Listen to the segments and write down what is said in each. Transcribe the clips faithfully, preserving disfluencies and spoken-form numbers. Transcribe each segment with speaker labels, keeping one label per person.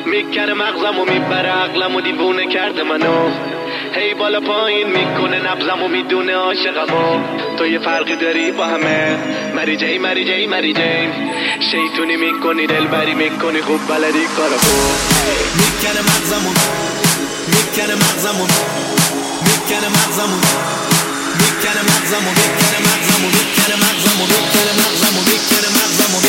Speaker 1: میکنه مغزمو میبره عقلمو دیوونه کرده منو هی بالا پایین میکنه نبضمو میدونه عاشقمو تو یه فرقی داری با همه مری جی مری جی مری جی شیطونی میکنی دلبری میکنی خوب بلدی کارو میکنه مغزمو میکنه مغزمو میکنه مغزمو میکنه مغزمو میکنه مغزمو میکنه مغزمو میکنه مغزمو میکنه مغزمو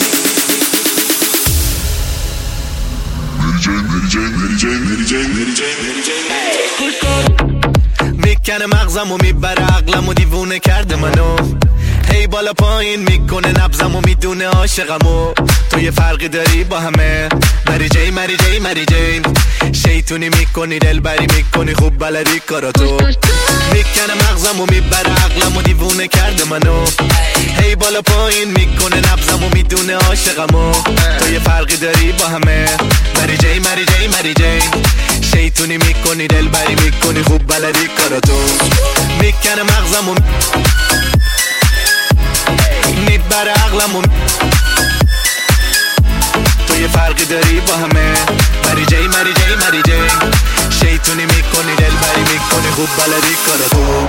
Speaker 1: میکنه مغزمو میبره عقلمو دیوونه کرده منو هی بالا پایین میکنه نبضمو میدونه عاشقمو تو یه فرقی داری با همه مری جی مری جی مری جی شیطونی میکنی دلبری میکنی خوب بلدی کاراتو میکنه مغزمو میبره عقلمو دیوونه کرده منو هی بالا پایین میکنه نبضمو میدونه عاشقمو تو یه فرقی داری با همه مری جی مری جی مری جی شیطونی میکنی دلبری میکنی خوب بلدی کاراتو میکنه مغزمو میبره عقلمو تو یه فرقی داری با همه مری جی مری جی مری جی شیطونی میکنی دلبری میکنی خوب بلدی کاراتو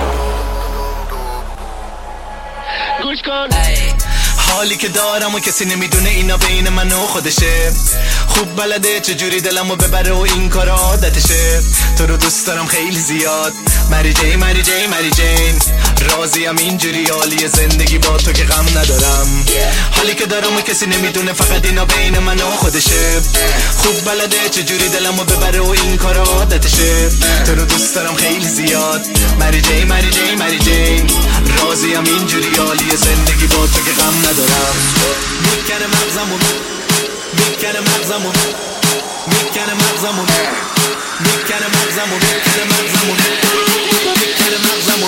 Speaker 1: گوش کن حالی که دارم و کسی نمیدونه اینا بین من و خودشه خوب بلده چجوری دلمو ببره و این کار عادتشه تو رو دوست دارم خیلی زیاد مری جی مری جی مری جین راضیم اینجوری حالی زندگی با تو که غم ندارم حالی که دارم و کسی نمیدونه فقط اینا بین من و خودشه خوب بلده چجوری دلمو ببره و این کار عادتشه تو رو دوست دارم خیلی زیاد مری جی مری جی مری جین راضیم اینجوری حالی زندگی با تو که غم ندارم میکنه مغزمو میکنه مغزمو میکنه مغزمو میکنه مغزمو میکنه مغزمو میکنه مغزمو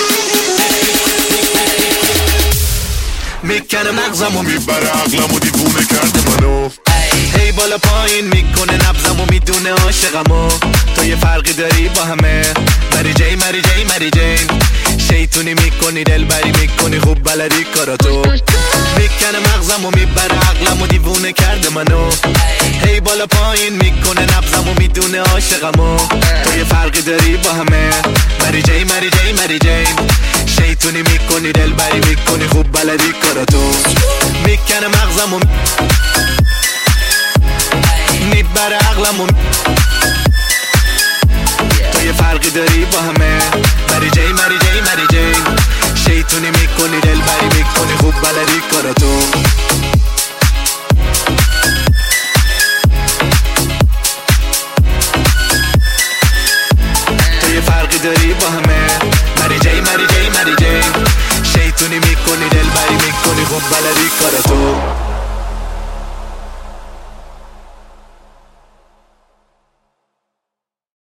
Speaker 1: میکنه مغزمو میبره عقلمو دیوونه کرده منو هی بالا پایین میکنه نبضمو میدونه عاشقمو تو یه فرقی داری با همه مری جی مری جی مری جی شیطونی میکنی دلبری میکنی خوب بلدی کاراتو میکنه مغزمو میبره عقلمو دیوونه کرده منو هی بالا پایین میکنه نبضمو میدونه عاشقمو تو یه فرقی داری با همه مری جی مری جی مری جی شیطونی میکنی دلبری میکنی خوب بلدی کاراتو میکنه مغزمو میبره عقلمو تو یه فرقی داری با همه مری جی مری جی مری جی شیطونی میکنی دلبری میکنی خوب بلدی کاراتو تو یه فرقی داری با همه مری جی مری جی مری جی شیطونی میکنی دلبری میکنی خوب بلدی کاراتو